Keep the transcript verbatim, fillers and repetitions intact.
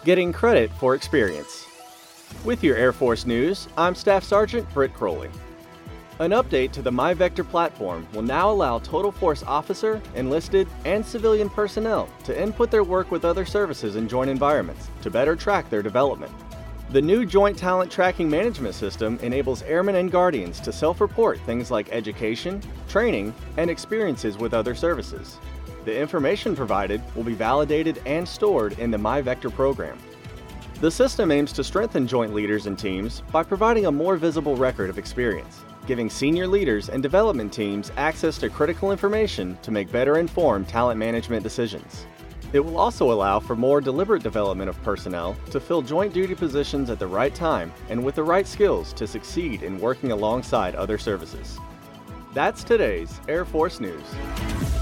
Getting credit for experience. With your Air Force news, I'm Staff Sergeant Britt Crowley. An update to the MyVector platform will now allow total force officer, enlisted, and civilian personnel to input their work with other services in joint environments to better track their development. The new Joint Talent Tracking Management System enables airmen and guardians to self-report things like education, training, and experiences with other services. The information provided will be validated and stored in the MyVector program. The system aims to strengthen joint leaders and teams by providing a more visible record of experience, giving senior leaders and development teams access to critical information to make better informed talent management decisions. It will also allow for more deliberate development of personnel to fill joint duty positions at the right time and with the right skills to succeed in working alongside other services. That's today's Air Force News.